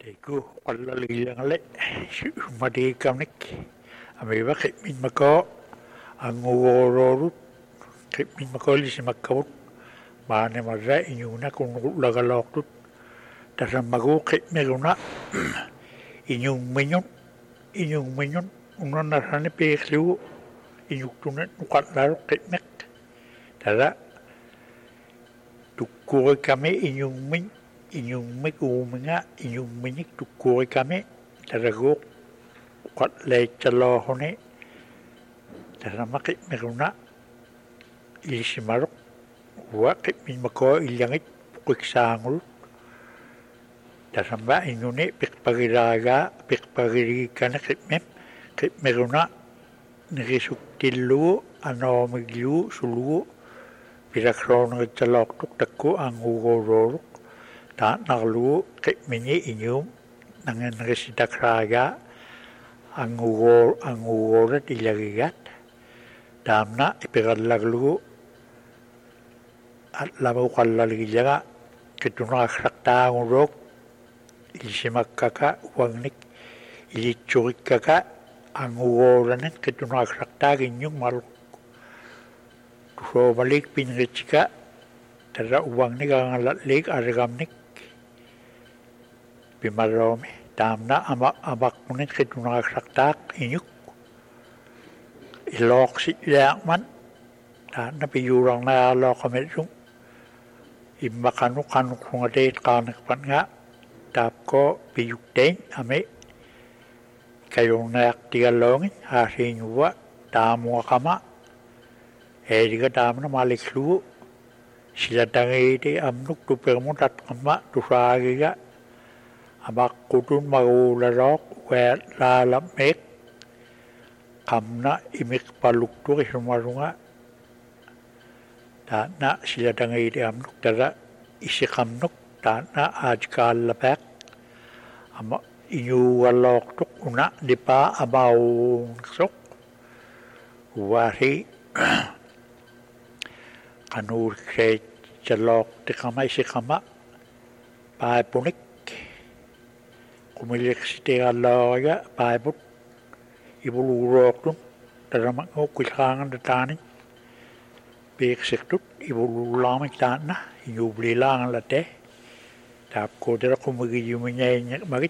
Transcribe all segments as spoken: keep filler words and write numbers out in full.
Iku qallalgiangale madiikamnik amiva qimmin makao angugororut qimmin makoolisimakkavut maane marra inyuna kunnullagaloqtut tasammagu qimmiruna inyumminyun inyumminyun unannarrani piiqligu inyuktunet nuqallaruq qimmiq tara tukkuikami inyummin inyummik uuminga inyumminik tukkuikami taraguuq qalleitsaloohuni tasamma qimmiruna ilisimaruq uwa qimmin makao illangit puqiksaangulut tasamma inyuni piqpagiraagaa piqpagiriikkani qimmim qimmiruna nirisuktillugu anoomiglugu sulugu pirakrooneritzalooqtuq takku angugorooruq taanarlugu qimmini inyum nangenrisitakraagaa angugor angugorat ilagigat taamna ipirallaglugu atlamu qallalgillaga qitunaaqsaqtaanguruuq ilisimakkaka uangnik ilitsurikkaka angugoranen qitunaaqsaqtaaginyung maluq tusoomalik pinritsika tara uangnik angalatlik arigamnik pimaroomi taamna ama amakmunin qitunaaqsaqtaaq inyuk ilooqsillaaqman taanna piyuurarnaaalooqamitsum immaqanu qanuqsungateet qaaniqpatnga taapko piyuktein ami kayunnaaqtigalloongin aasiiñuwa taamuaqama eediga taamna maliklugu silatangiiti amnuk tupermun tatqamma tusaagiga amaqqutun maguularooq weelaalammiiq qamna imiqpaluktuq isumarunga taanna silatangiiti amnuk tara isiqamnuk taanna aajikaallapeaq ama inyuugalooqtuq una dipaa amauunqsuq uwaasi qanuurikseitsalooqtiqama isiqama paapunik qumiliqsitigallaoriga paaput ibuluurooqtun taramaqquuqilqaangantataanin piiqsiqtut ibuluulaamik taanna inyuubliilaangalate taapkuutira qumigiyumiñaiñaqmagit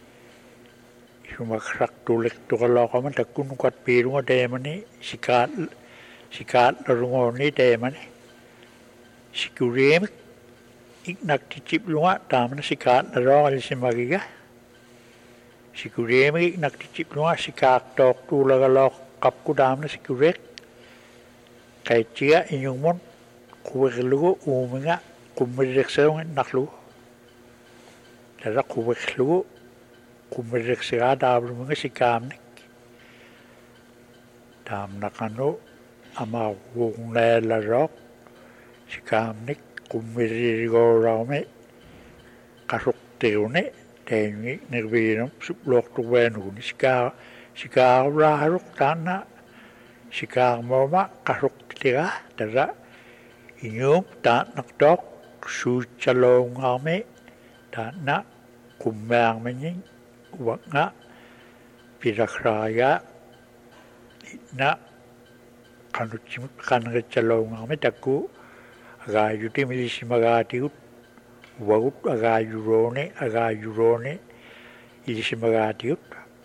isumaksaqtuliqtuqalooqama takkunukat piirunga teemani sikaat sikaatlarungoonni teemani sikuriimik iknaktichiplunga taamna sikaatlarooqalisimagiga sikuriimik iknaktichiplunga sikaaqtooqtuulagalooq qapku taamna sikuriiq qaitchiga inyungmun quviqlugu uuminga qummiriqsiruŋit naqlugu tara quviqlugu qummiriqsigaa taavluminga sikaamnik taamnaqanu amaquuqneelarooq sikaamnik qummiririgooraume qasuqtiruni teeñi nirviinum supluoqtuweenuguni sikaa sikaarulaaruq taanna sikaarmooma qasuqtitiga tara inyum taannaqtooq suutsaloongaarmi taanna qummearmiñin uanga pirakraaga itna qanutsimut qanritsaloongaarmi takku agaayuti milisimagaatigut uagut agaayurooni agaayurooni ilisimagaatigut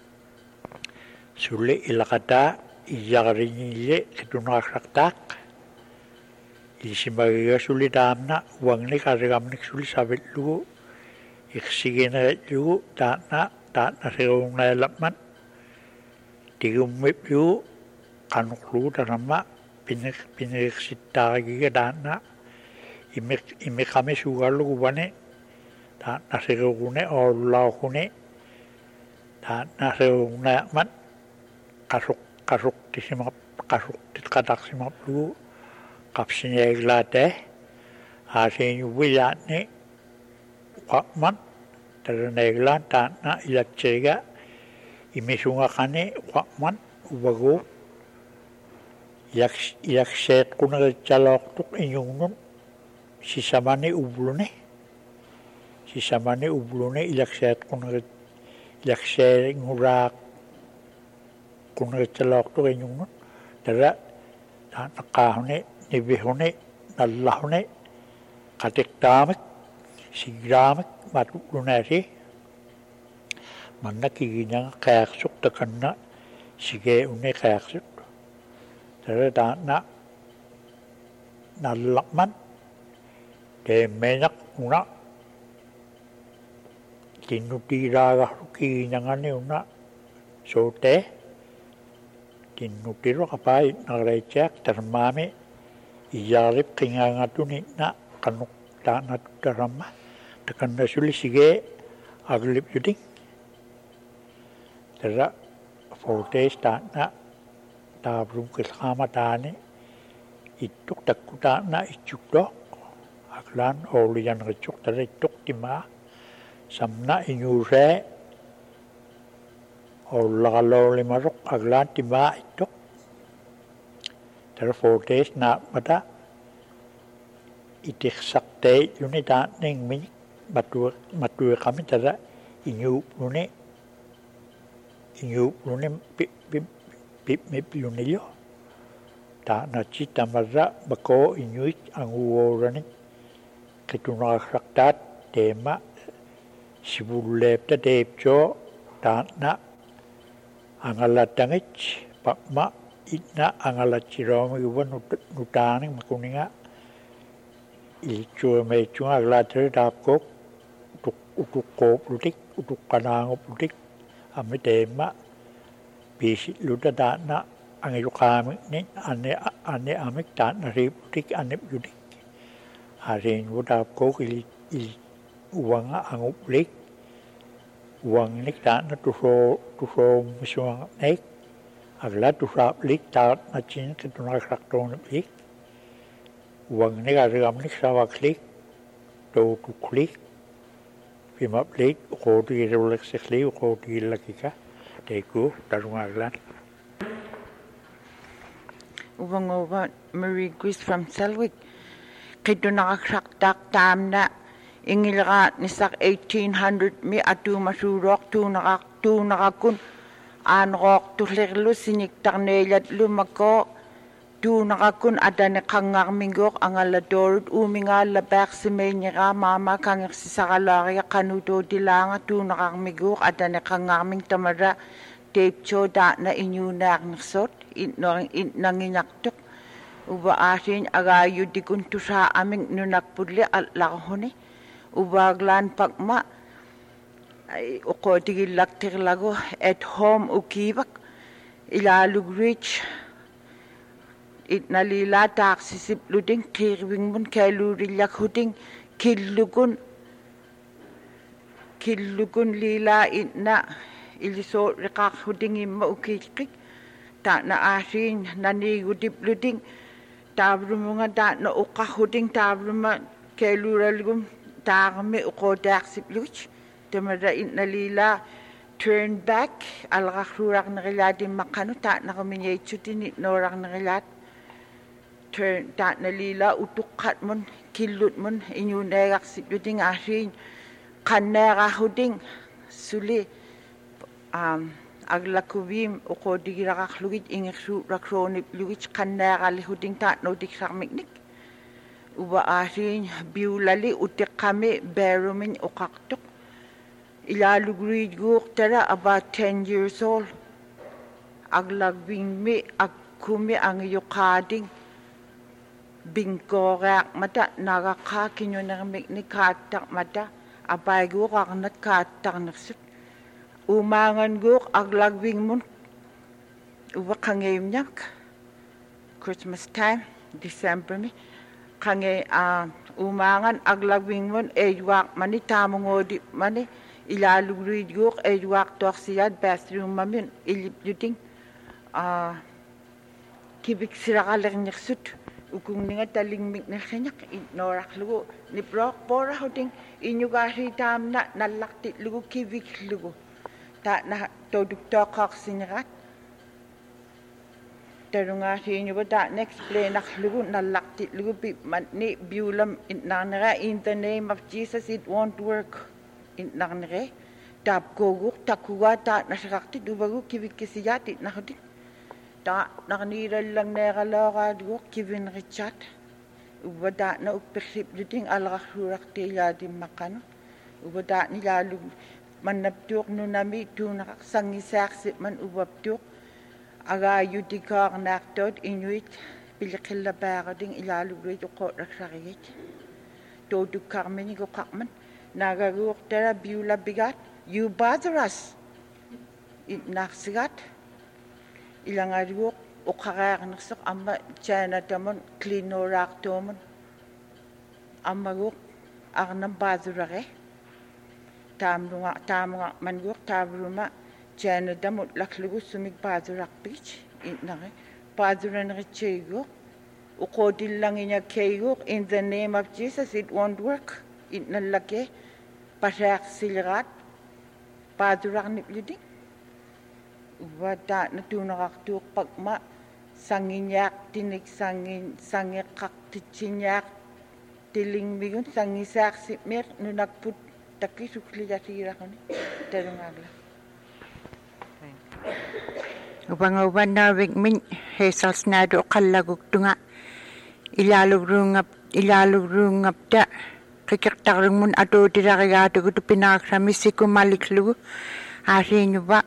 sulli ilaqataa iyaqariñille qitunaaqsaqtaaq ilisimagiga sulli taamna uangnik arigamnik sulli savitlugu iqsigineritlugu taanna taannasiruunneelapman tigummiplugu qanuqlugu tasamma pinik piniqsittaagiga taanna imik imiqami suugallugu vani taannasirugune oolulauqune taannasiruunneaqman qasuq qasuqtisimap qasuqtitqataqsimaplugu qapsiñeeglaate aasiiñuvilaanni uqaqman taraneeglaan taanna ilatsiriga imisungaqani uqaqman uvagu ilakseet quneritsalooqtuq inyungnun sisamani ubluni sisamani ublune ilakseat kunarit ilakseat ngurak kunarit salok tu kenyungun tera nakahune nibihune nallahune katik tamak sigramak matu lunasi manna kiginya kayaksuk tekanna sige une kayaksuk tera na nallakman de menak una tinutiraga kiginya ngane una sote tinutiro kapai narecek termame ijarip kingangatuni na kanuk dana darama tekanna suli sige aglip yuding tera fortes na tabrum kilama tane ituk takuta na ichukdok aklan olian recuk tera ituk tima samna inyure olalo limarok aklan tima ituk tera fortes na mata itik sakte unita ning min batu matu kami tera inyu lune inyu lune pi pi pi me pilunillo ta na cita marra bako inyuit anguorani ketuna saktat tema sibullepta depcho ta na angalatangich pakma itna angalachiroma yuban nutani makuninga ilchua me chunga glater dapkok utuk utuk ko putik utuk kanango putik ame tema bisi luda dana angilukami ni ane ane amik dana riputik ane putik harin dapkok il il uanga anguplik uang nik dana tuso tuso musuang nek agla tusap lik tat macin ketuna sakton lik uang ni agam ni sawa klik to tu klik pima klik ko di relax klik ko di lakika teku tarungaglan uang over Marie Grace from Selwick kituna saktak tamna ingilra nisak eighteen hundred mi atu masurok tu nakak tu nakakun anrok tu lerlu sinik tarnelat lumako tu nakakun adane kangar mingok angalador uminga labak simenyera mama kangir sisakalari kanuto dilanga tu nakak mingok adane kangar ming tamara tepcho da na inyunak naksot inong nanginaktok uba asin agayu dikun tu sa aming nunakpudli at lakahone ubaglan pakma ay uko tigilaktir lago at home ukibak ilalugreach itnalila taksisip luding kirwing mun kailuriyak huding killugun killugun lila itna iliso rikak huding imma ukikik ta na asin nanigudip luding tabrumunga ta na uka huding tabruma kailuralgum tagme uko taksip luch temara itnalila turn back alrakhurak nagiladi makano ta nakaminyaychutin itnorak nagilat turn ta nalila utukat mon kilut mon inyunerak sipluting asin kanera huding suli um aglakubim uko digirak lugit ingsu rakronip lugit kanera huding ta no dikramiknik uba asin biulali utikame berumin ukaktok ilalugrid guk tara about ten years old aglagbing me akumi ang yukading bingkorak mata nagaka kinyo namik ni katak mata abay guk aknat katak naksut umangan guk aglagbing mun uba kangayim nyak Christmas time December me kange uh, umangan aglagbing mun ejwak mani tamungodi mani ilalugrid guk ejwak toksiyad bathroom mamin ilip yuting uh, kibik sirakalang nyaksut ukung ninga taling mik na kanyak norak lugo ni brok pora huding inyugari tam na nalaktit lugo kibik lugo ta na toduk tokok sinirat Tarunga hinyo ba next play nak lugu nalakti lugu bi ni biulam inanera in the name of Jesus it won't work inanere tap gogu takuwa ta nasakti dubagu kivikisiyati nakdi ta naknira lang nera laga du kivin richat ubada na upersip ding alrahurakte yadi makano ubada ni lalu manaptuk nunami tu naksangisak man ubaptuk aga yudikar naktot inuit pilikilla barading ilalugre ko raksariyet to du karmeni ko kakman nagagur tera biula bigat you bother us it naksigat ilangagur okarar naksak amma chana tamon klinorak tomon ammagur arnam bazurare tamrunga tamrunga mangur tabruma Jana damut laklugu sumik bazurak beach in nare bazuran richego ukodil lang inya kego in the name of Jesus it won't work in nalake pasak silrat bazurak niplidi wada natunarak tu pagma sanginyak tinik sangin sangekak ticinyak tiling migun sangisak sipmer nunakput takisukli jasira kani terungagla Ubanguban na wigmin hesals na do kalagugtunga ilalugrungap ilalugrungap da kikirtarung mun ato diragado gudu pinakrami siku maliklu asin ba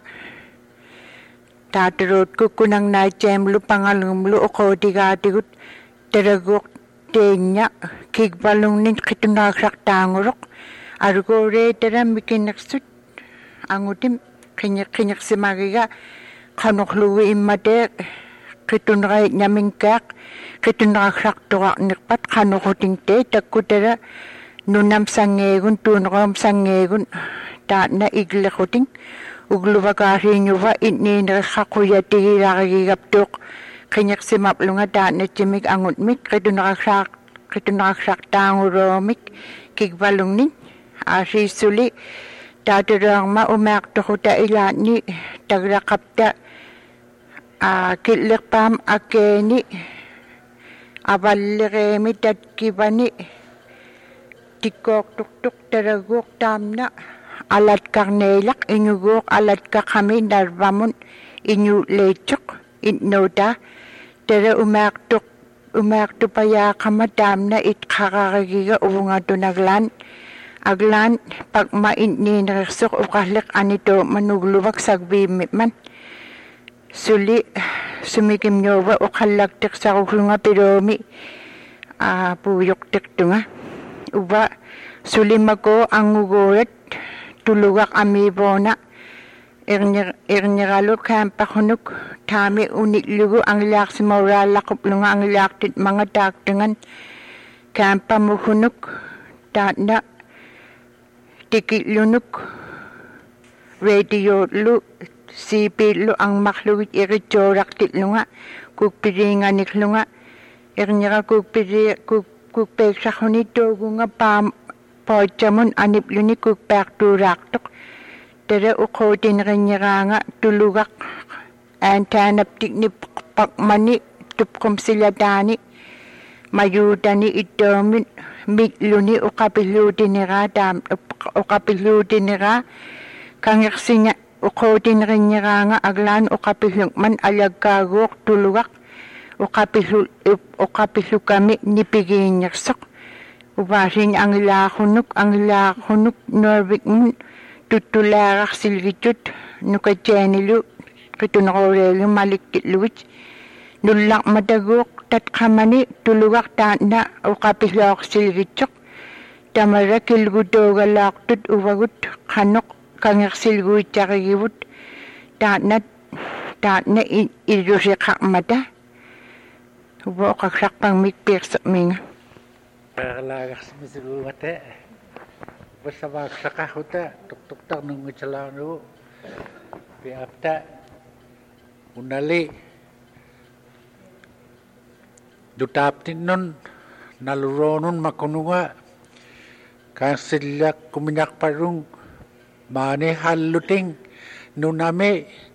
tatrot kukunang na jemlu pangalumlu oko digadigut teraguk tenya kigbalung nin kitunakrak tangurok argore teram mikinaksut angutim kinyak kinyak semagiga kanuklu imade kitunray nyamingkak kitunrakrak turak nikpat kanukuting te takutera nunam sangegun tunram sangegun ta na igle kuting uglubagari nyuwa inni nakakuya tigiragi gaptuk kinyak simaplunga ta na chimik angut mik kitunrakrak kitunrakrak tanguromik kigbalung nin asi suli taturang ma umak tukuta ilani tagrakapta a kilekpam akeni abaliremi tatkibani tikok tuktuk teraguk tamna alat karnelak inyuguk alat kakami narvamun inyu lecuk innoda tere umak tuk umak tupaya kamatamna itkaragiga uunga tunaglan aglan pagmain ni narsok ukahlik anito manugluwag sagbimit man suli sumikim nyowa ukalagtik sa kukulunga piromi uh, puyok tiktunga uba suli mako ang ugoret tulugak amibona irnyiralo kampa kunuk tami uniklugo ang ilak si maurala kuplunga ang ilak tit mga taktungan kampa muhunuk tanda tikilunuk radio lu sipilo ang makluwit irichorak titlunga kukpiringa niklunga irnyira kukpiri kukpek sa kunito gunga pam pochamun anipluni kukpek turaktok tere ukotin rinyira nga tulugak antanaptik ni pakmani tupkom sila dani mayudani itomin mitluni ukapiludin nira dam ukapiludin nira kangiksinya ukotin rinyira nga aglan ukapilukman alagkagok tulugak ukapilu ukapilu kami nipiginyaksak ubasin ang ilakunuk ang ilakunuk norvik mun tutularak silgitut nukajenilu kitunakorelu malikitluwit nulak madagok tatkamani tulugak tanda ukapiluak silgitsak tamara kilgudogalaktut uwagut kanok kangak silguit yakigibut tanda tanda irusikak mata ubo kaksak pang mikpik sa minga Perlagak semisigu mate bersama sakahuta tuk-tuk tak nungu celanu piapta unali dutaptin nun naluronun makununga kansilak kuminyak parung mane haluting nuname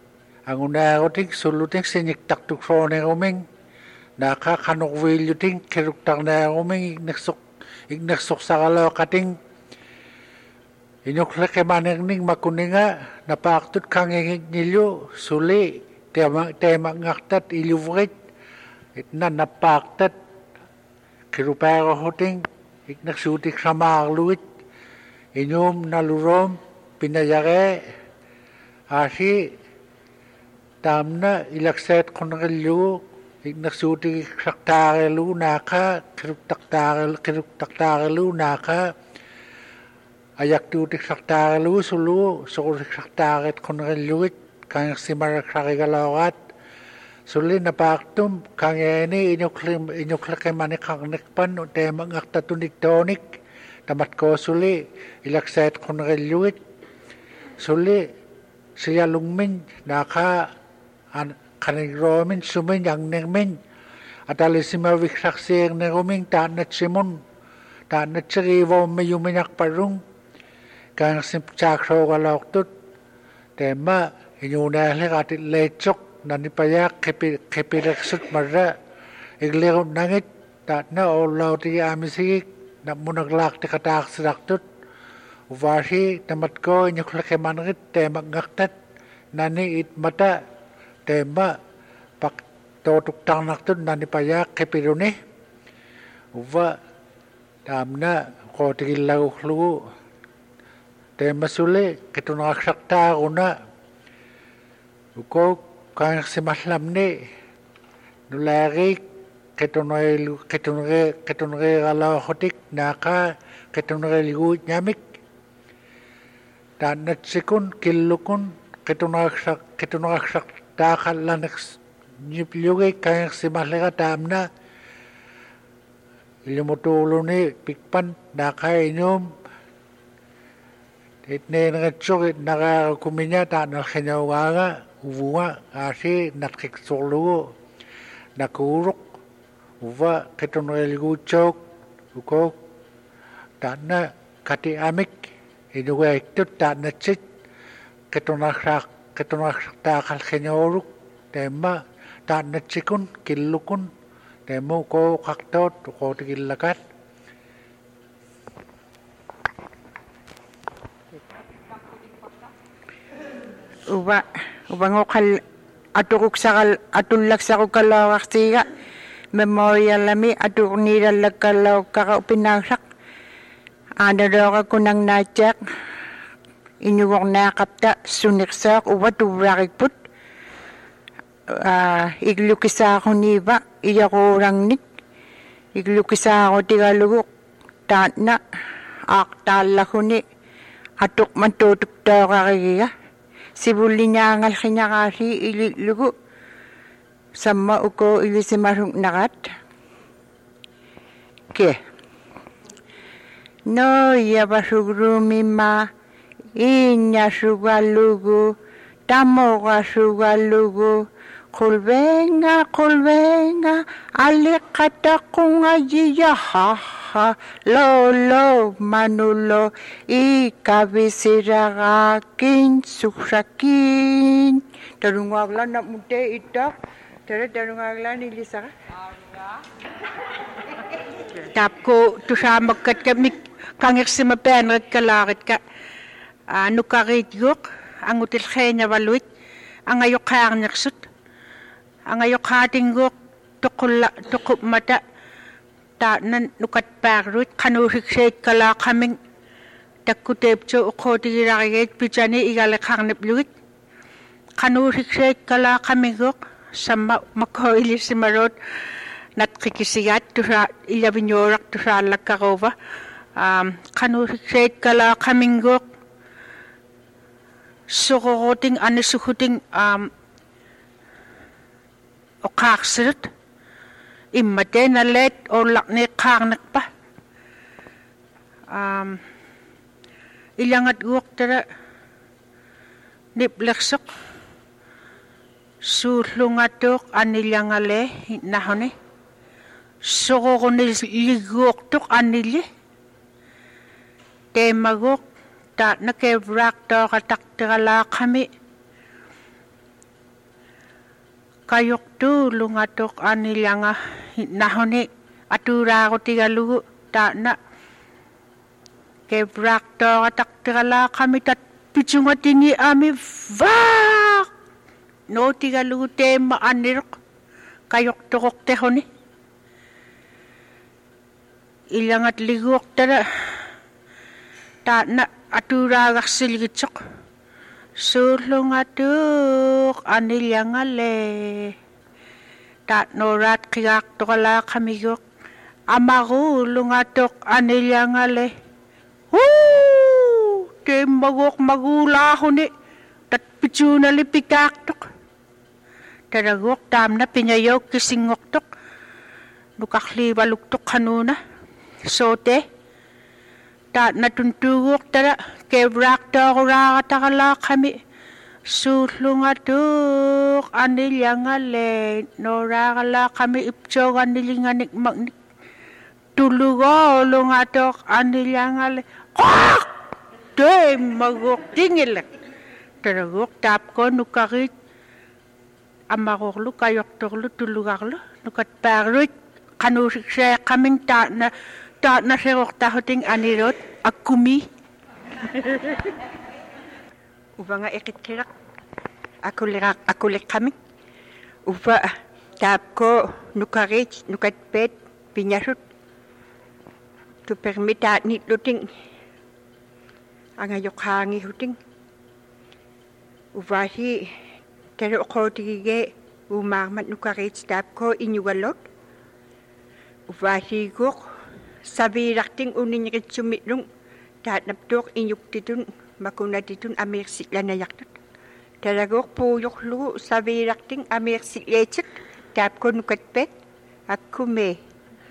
ang unaroting suluting siniktak tuksone ruming nakakanukwilyo ting kiruktak na ruming ignaksok ignaksok sa kalokating inyuklake maningning makuninga napaktut kang nilyo suli tema tema ngaktat iluvrit itna napaktat kirupero hoting ignaksutik sa marluit inyum nalurom pinayare asi tamna ilakset konrelu ignaksutik saktarelu naka kiruktaktarelu kiruktaktarelu naka ayak tutik saktarelu sulu sukutik saktaret konreluit kang simarak sakigalarat suli napaktum kang ini inyuklim inyuklake mani kang nekpan tema ngaktatunik tonik tamat ko suli ilakset konreluit suli siya lungmin naka an kanigromin sumin yang nengmin atali simawik saksir neruming tanat simon tanat sirivo mayuminak parung kang simpchak so galaktut tema inyunahli katit lecok nanipayak kepireksut marra iglirot nangit tatna olaw ti amisik na munaglak ti katak sidaktut uvashi tamat ko inyuklake manrit tema ngaktat nani it mata tema pak totuk tangnaktut nanipayak kepirune uva tamna ko tigilaw lugu tema suli kitunakshakta una uko kang simaslam ni nulari kitunre kitunre kitunre galaw hotik naka kitunre ligut nyamik tanat sikun kilukun kitunakshak kitunakshak takal lanaks nyiplyugi kang simaslega tamna ilumutulo ni pikpan naka inyum itne ngatsurit naka kuminya tanal khinyawaga uwa asi natkik solo nakuruk uwa kitunreligu chok uko tanna kati amik inuwa iktut tanna chit kitunakshak kitunakshak takal khinyoruk tema tanna chikun kilukun temu ko kaktot ko tigilakat uba uba ngokal aturuk sakal atullak sakukalawaktiga memorialami aturnirallakalaw kakaupinagsak anadoka kunang natyak inyuwak nakapta suniksak uba tubrakikput uh, iglukisa ako niba iyakurangnik iglukisa ako tigaluguk tatna aktala ko ni atuk mantutuk daw kakiya sibuli niya ngal kinyakasi ililugu sama uko ilisimarung nakat ke no yaba sugrumi ma inya sugalugu tamoga sugalugu kulbenga kulbenga alikata kunga jiya ha ha lo lo manulo ikabisiragakin suksakin tarungaglan na mute ita tara tarungaglan ilisa tapko tusamagkat kami kangik simapenrat kalakit ka ano karit ang util kanya waluit ang ayok kayang naksut ang ayok hating gok tukula tukup mata ta nan nukat parut kanusik set kala kaming takutep cho uko tigiraget pichani igala kangnep luit kanusik set kala kaming gok sama mako ilis simarot nat kikisiyat tu sa ilabinyorak tu sa lakkarova um kanusik set kala kaming gok sukoroting anisukuting um o kaksit imate na let o lakne kangnak pa um ilangat guwak tara nipleksok sulungatok anilangale nahone sukoronil ligok tok anili temagok ta nakevrak to katak tigala kami kayok tu lungatok anilanga nahoni atura ko tigalugu ta na kebrak to atak tigala kami tat pichunga tingi ami vak no tigalugu te ma anirok kayok tokok tehoni ilangat ligok tara ta na atura gaksilgitsok sulungatuk anilangale ta norat kigak tokala kamigok amagu lungatuk anilangale huu te magok magulahoni tat pichuna lipikak tok taragok tam na pinayok kisingok tok nukakli baluk tok kanuna sote ta natuntugok tara kebrak tokura katakala kami sulungatuk anilangale norakala kami ipchog anilinganik magnik tulugo lungatok anilangale kwak te magok tingilak taragok tap ko nukakit amakoklu kayoktorlu tulugaklu nukat parut kanusik siya kaming ta na ta na serok tahoting anirot akumi uba nga ikit-kirak ako lirak ako kami uba tap ko nukarit nukatpet pinyasut tu permita nit luting ang ayok hangi huting uba si tero ko tigige umarmat nukarit tap ko inyugalot uba si gok sabi rakting unin ritsumit nung taat napdok inyuk titun makuna titun amersik lanayaktot talagok puyok lu sabi rakting amersik lecek tap ko nukatpet aku me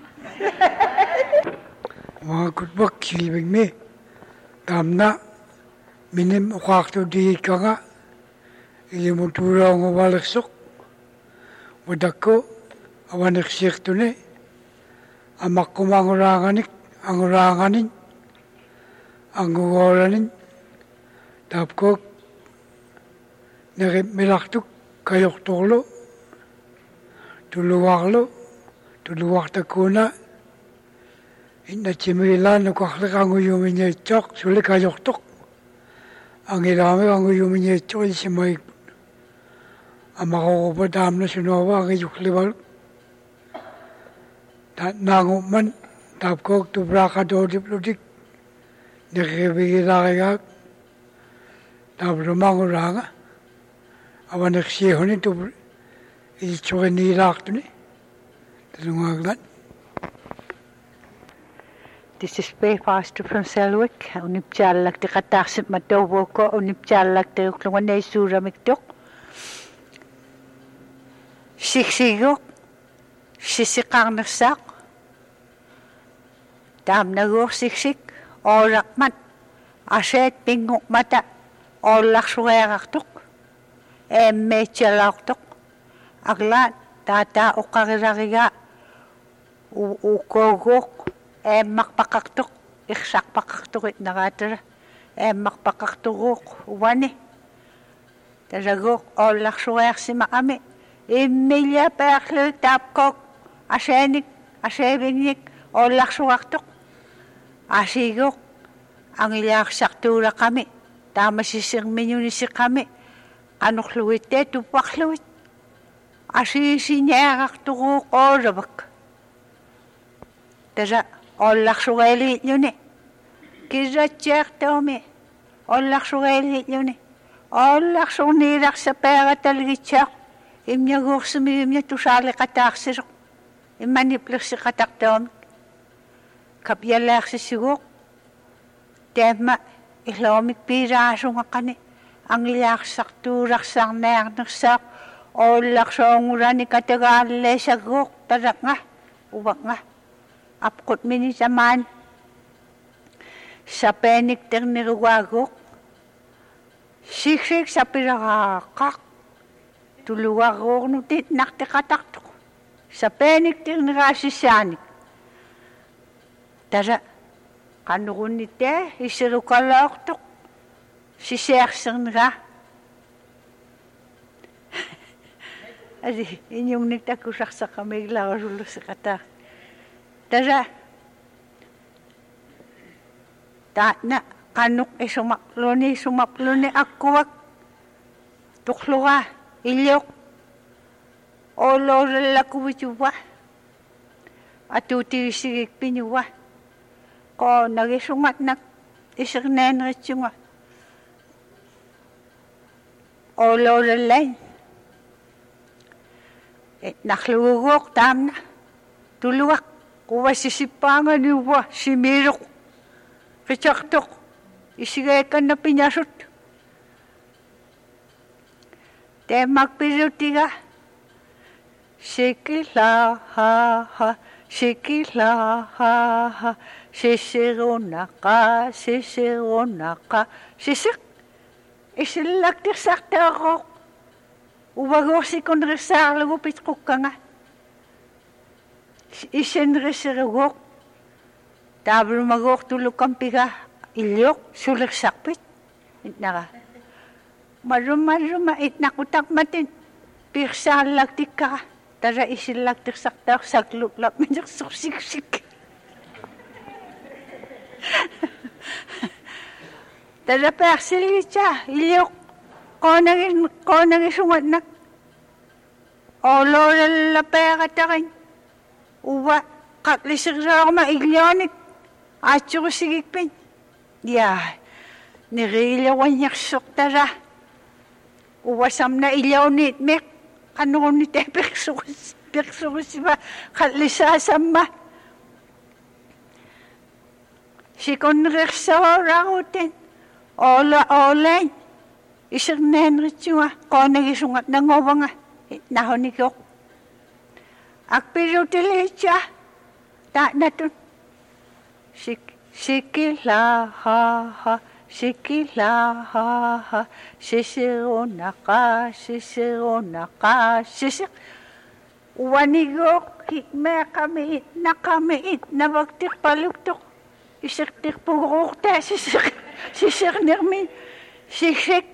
mga kutbak kilibig me tamna minim waktu di ka nga ilimutura ng walaksok wadako awaniksik to ne amak kumanguranganik anguranganin ang uwaranin tap ko nakimilaktuk kayok tolo tuluwaklo tuluwak takuna ina chimila nukaklik ang uyumin niya chok sulit kayok tok ang ilami ang uyumin niya chok isimay ang makakupadam na sunawa ang iyuklibal nanguman tap ko tubraka dodip-ludik nakikibigilakikak tap rumanguranga awan naksihon ito itsukin nilak ito ni talungaglan. This is Bay Pastor from Selwick. Unipchalak ti kataksit matobo ko unipchalak ti uklungan na isuramik tok siksigok sisikang nasak tam nagok siksik orakmat aset pingok mata olak suwegaktok emme chalaktok aglat tata ukagiragiga ukogok emmak pakaktok iksak pakaktok it nakatara emmak pakaktok wani taragok olak suweg si maami imilya peklo tapkok asenik asebinik olak suwaktok asigok ang ilak saktura kami tama sising minyunisik kami anukluwit te tupakluwit asisinyakak tukuk orabak tara olak suwelit yun eh kira tiyak tomi olak suwelit yun eh olak sunirak sa pera talgitsak imnya guksumi imnya tusali kataksirok imaniplik si katak tomi kapyalak si sigok tema ilomik piraso nga kani ang ilak sakturak sang nayak nagsak olak songuran ni katagale sa gok tarak nga uwak nga apkot mini saman sa penik ter niruwagok siksik sa pirakak tuluwagok nutit nakti kataktok sa penik ter nirasisanik tara kanukun nite isirukalak tok si seksang nga Asi inyong nagtakusak sa kamay lagarulo sa kata. Tara. Ta na kanuk e sumaklo ni sumaklo ni akuwak. Tuklo ka ilyok. Olo rala kuwituwa. Atuti sigik pinyuwa. Ko nagisungat nak isang nenret yung olo rala. Eh, naklugok tam na. Tuluwak. Kuwa sisipangan niwa. Simirok. Kachaktok. Isigayakan na pinyasot. Te magpiruti ka. Sikila ha ha. Sikila ha ha. Sisiro na ka. Sisiro na ka. Sisik. Isilagtik sakta ako. Uwagok si kon resar lagu pitkuk ka nga. Isen resaragok. Tablo magok tulog kang piga. Ilyok, sulik sakpit. Itna ka. Marum marum mait nakutak matin. Pirsa lagtik ka. Tara isin lagtik sakta sakluk lap minyak suksik-sik. Tara persil siya. Ilyok. Konangin, konangin sungat na. Olo lalapaya katakin. Uwa, katlisik sa ako maiglyonik. Atyo ko sigikpin. Yeah, nirilawan niyak sok tara. Uwa sam na ilaw nit mek. Ano ko nite peksukus. Peksukus ba katlisasam ma. Sikon reksa rakutin. Ola, olay. Isang nenrit siya, ko nagisungat na ngawa nga, nahonig ko. Akpiro tilit siya, ta na to. Sik, sikila ha ha, sikila ha ha, sisiro na ka, sisiro na ka, sisik. Wanigok, hikme kami, na kami, na bagtik paluktok. Isik-tik pugok ta, sisik, sisik nirmin, sisik.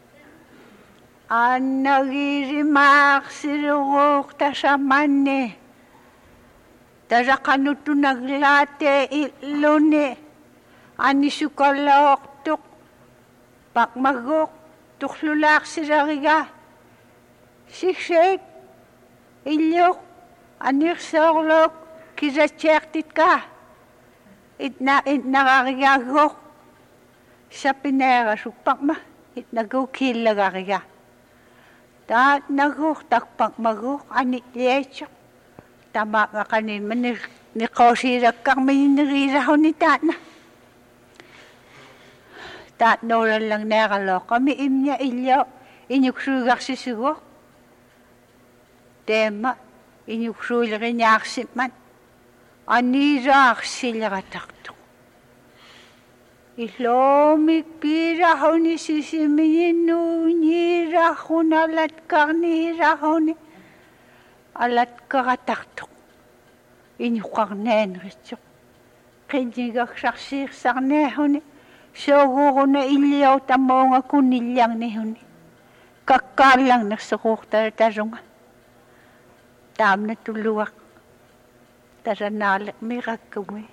Ang nagirimak sirugok ta sa mane. Tara kanuto naglate ilone. Ani sukalok tuk. Pakmagok tuklulak siragiga. Siksik. Ilyok. Anik sorlok. Kisa tsektit ka. Itna itna kakigagok. Sa pinera sukpak ma. Itna gukil lagagiga. Ta naguk takpak maguk ani lecho tama nga kanin man ni, ni kausirak kang may niriraw ni tana tat nolan lang nakalo kami imnya ilyo inyuksugak sisugo tema inyuksulag inyaksip man anirak sila katakto Ilomik pira honi sisiminu nira hun alat karnira honi alat karataktuk inyukang nen ritsuk kinjigak saksir sarne honi soguro na ilyaw tamo nga kunilyang ni honi kakalang nagsukuk tatarunga tam na tuluwak taranalak mirak kami.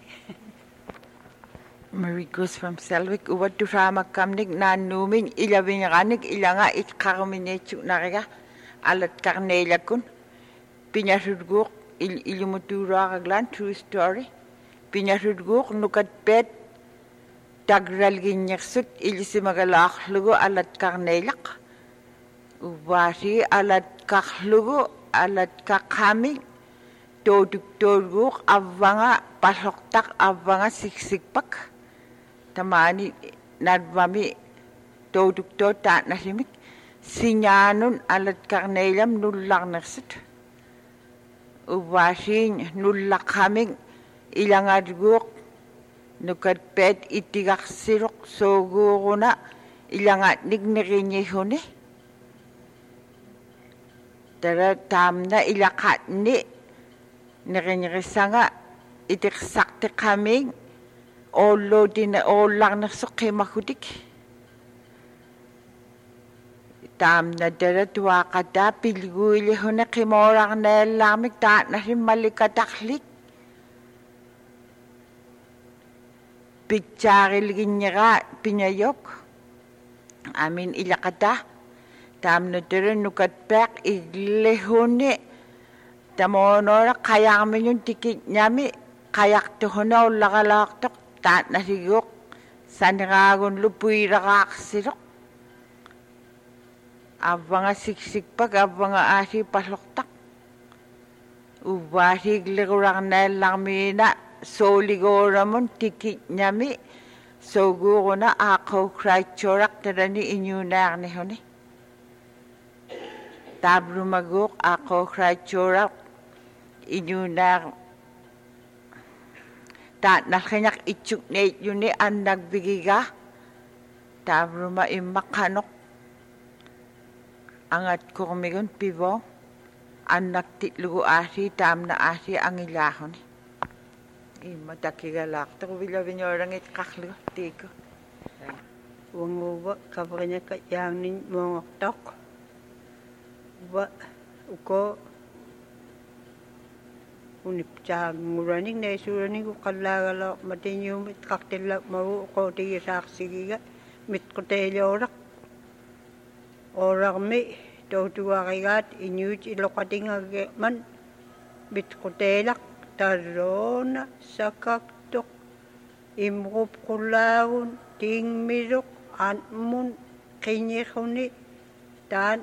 Marie goes from Selwick. Uwad to sama kamnik na numing ilawin ranik ilanga it karminechuk nariga alat karnela kun pinyasudguk il ilumutura raglan true story pinyasudguk nukat pet tagral ginyaksut ilisimagalak lugo alat karnelak uwasi alat kaklugo alat kakaming toduk toduk avanga pasoktak avanga siksikpak tamani nadvami toduk to ta nasimik sinyanun alat karnelam nullak naksit uwasin nullak kaming ilangadguk nukat pet itigak sirok soguruna ilangat nignikinyihuni tara tamna ilakat ni nikinyikisanga itiksakti kaming olo din olak na suki makudik taamna dara tuaqata pilguili huna qimorarnallaarmik taatnasimmalikatarlik pitsaariliginiraa pinayok amin ilaqata taamna dara nukatpeaq iglihuni tamoonora qayaarmiñun tikitñami qayartuhuna ullaqalaartoq taatnasiguq saniraagunlu puiraqaaqsiloq avvanga siksikpak avvanga aasipalloqtaq uvvaasiigliqurarnaallarmiina sooligoораmun tikitñami soguuruna aaqaukraitsuuraq talani iñuunaarnihuni taabrumaguuq aaqaukraitsuuraq iñuunaar taatnalqiñaq itsukneityuni annakvigiga taabruma immaqanoq angat kurmigun pivo annaktillugu aasi taamna aasi angilaahuni imma takigalaaqtoq vilaviñoorangit qarlugu tiiku Wanguwa kabriñaka yaangnin moongortoq wa uko uniptaanguranik naisuranik uqallaagala matiñuumit qartilla magu uqootigisaarsigiga mitquteelioraq orarmi tautuarigaat iñuut iloqatingaggeman mitquteelaq tarroona sakaktoq imrup qullaagun tingmiluq anmun qiñiquni taan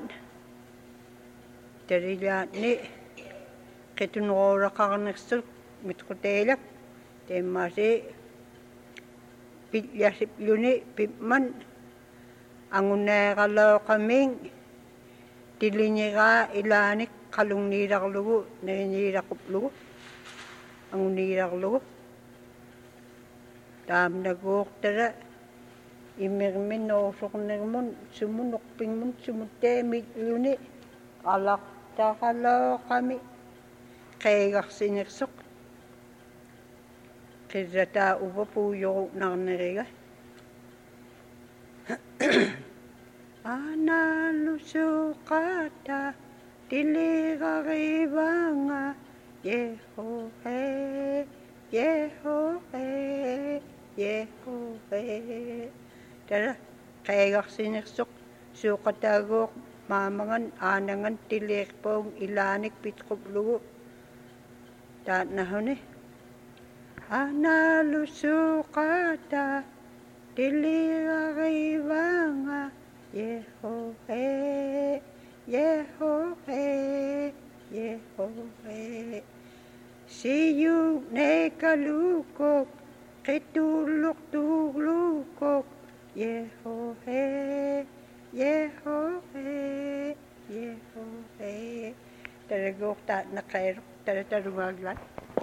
tarilaatni qitunuqoraqarnersuq mitquteelaq teemmaasi pillasiplluni pipman anguneeralooqaming tiliñiraa ilaanik qalungniilarlugu neriñiilaquplugu anguniilarlugu taamnaguuqtara imirmin noosuqnermun sumunuqpingmun sumutteemitluni alaqtaralooqami qeegarsinersoq qirrataa uva puuyoruqnarneriga analusuqata tiliqarivanga Yehohe Yehohe Yehohe tara qeegarsinersoq suuqataaguuq maamangan aanangan tiliiqpoong ilaanik pitquplugu taatnahuni analusuqata tiliqarivanga Yehohe Yehohe Yehohe siyuk nekalukok qitulluq tuulukok Yehohe Yehohe Yehohe taraguuq taatnaqeeruq taratarumaglat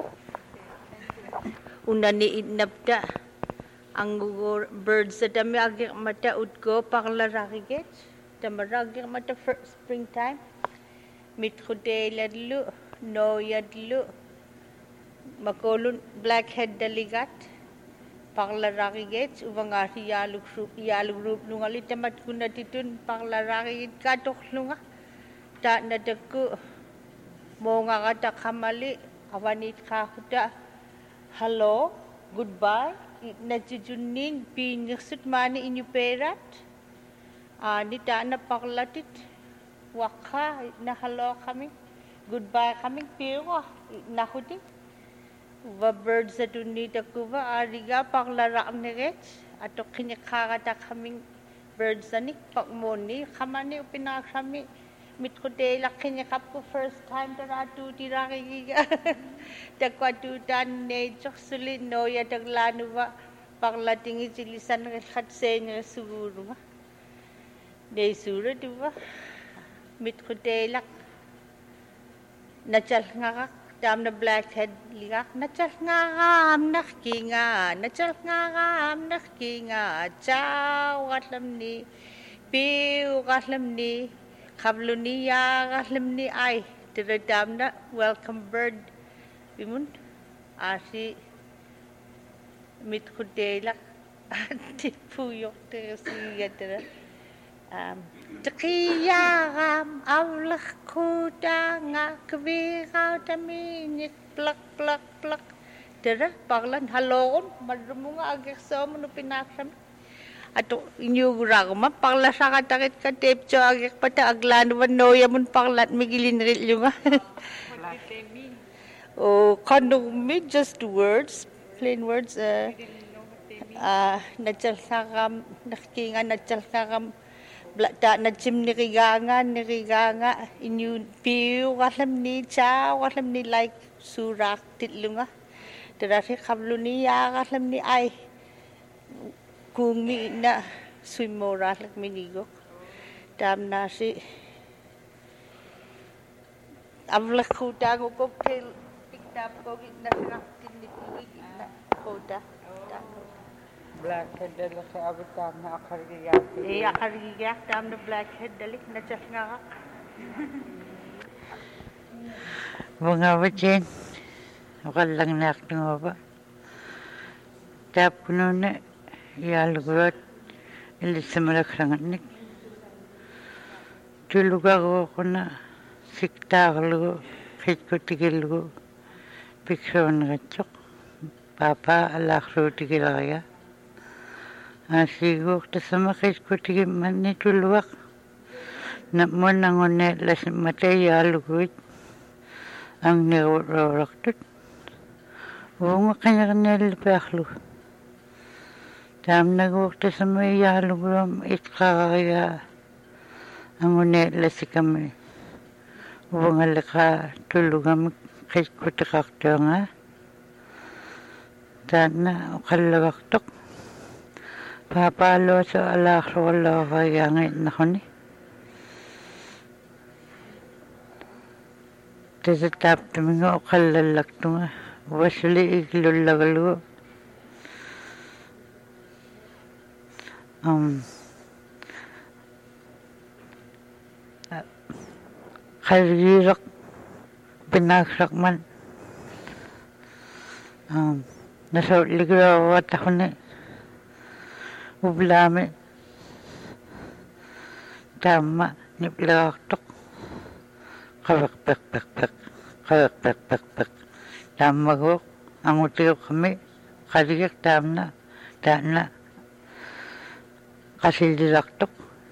unani innapta angugur birds atami agir mata utgo parlarariget tamaragir mata for springtime mithudeladlu noyadlu makolun blackhead daligat parlarariget uvangari yalugru yalugru lungali tamat kunatitun parlarariget katoklunga ta nadaku mongagata kamali awanit khahuta hello goodbye najujunin pinirsut mani inyuperat ani ta na parlatit wakha na hello kami goodbye kami pero na hudi va birds atuni takuva ariga parlara amneret ato kinikharata kami birds anik pakmoni kamani upina kami mitkote lakini kapko first time taratu tiragiga takwatu tan ne joksuli no ya taglanuwa parlatingi silisan khatsen suguru ne sura tuwa mitkote lak nachal ngak tam na blackhead ligak nachal ngam nakkinga nachal ngam nakkinga chaw gatlamni piu gatlamni Kabluni ya limni ai tiradamna welcome bird bimun asi mit khudelak ati puyok te sigatra um Tqiyaram avlach kudanga kwirau taminik plak plak plak. Dera paglan halon madrumunga agekso munu pinakram. Ato inyuguragma pagla sakatakit ka tepcho agek pata aglan wanoya mun paglat migilin rilunga. Oh, kandumi just words, plain words. Uh, uh, Najal sagam, nakinga najal sagam, blada najim niriganga, niriganga, inyu piu walam ni cha, walam ni like surak titlunga. Terasi kabluni ya walam ni ay kungi na swimora lak minigo. Dam nasi avlak kudango cocktail. Tapos na sakatin ni Tina Koda. Blackhead dalik sa abitam na akariyak. Eh, akariyak tam na blackhead dalik na chas nga. Mga wajen, wakal lang nakto nga ba? Tap kuno na iyalugurot ilis sa malakranganik. Tulugago ko na siktakalo, kit ko tigil ko. Pikson ngacok, papa alak roti kilaya. Asigo tasama kis ko tigi mani tuluak. Na mo nangone las matay aluguit ang niroroktot. Unga kanya kanel peklu. Tam nagok tasama yalugrom itkaya ang one las kami. Unga laka tulugam kis ko tikakto nga. Tana ukalawaktok. Papalo sa alak wala kayangit na ko ni. Tasatap tumi nga ukalalak to nga. Wasuli iglulagalu. Um, Kalirak pinagsak man. Um, nasa ligrawat ako na ublame. Tama, niplaktok. Kawak pek pek pek. Kawak pek pek pek. Tama ko, ang utiro kami. Kalirak tama na. Tana. Kasi dilaktok.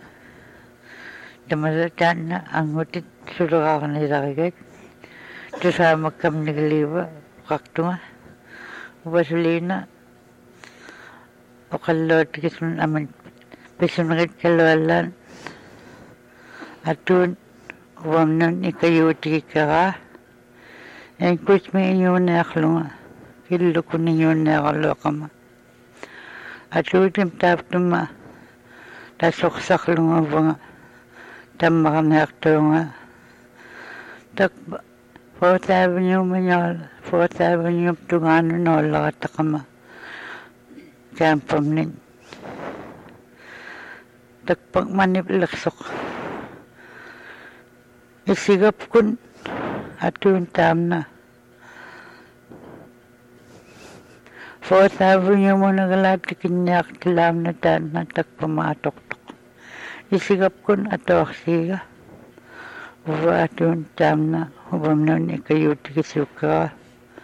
Tama tana, ang utit suraka ka na ilakagay. Kasama kami nagliwa. Kakto nga. Wasulina. O kalot kisun aman. Pisunagit kalwalan. Atun. Uwam nun ikayuti ka ka. En kus may inyo na aklo nga. Kilo ko ninyo na aklo ka ma. Atun tim tap tuma. Tasok lo nga ba nga. Tama ka na akto nga. Tak Fourth Avenue Manal, Fourth Avenue Tungano no lakatakama. Kampam nin. Takpag manip laksok. Isigap kun atun tam na. Fourth Avenue mo nagalati kinyak tilam na tan na takpamatok-tok. Isigap kun atok siga. Atun tam na. Hubam nun ikayuti kisuka.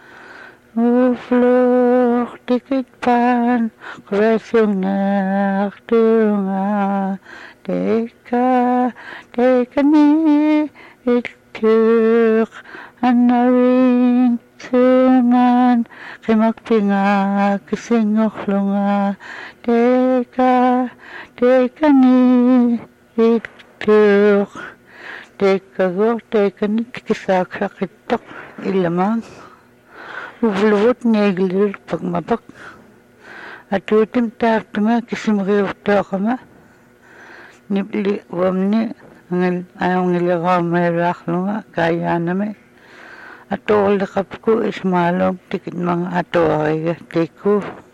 Uflok dikit pan, kresung naktunga. Deka, deka ni ituk, anaring sungan. Kimakpinga, kisingok lunga. Deka, deka ni ituk. Teka go, teka ni tikisaksak itok, ilamang. Uvulvot neglir pagmapak. Atutim taktuma kisimriwto kama. Nipli wamni, ayaw ngilagaw may raklo nga, kaya namin. Atol na kapko ismalog, tikit mga ato ay teko.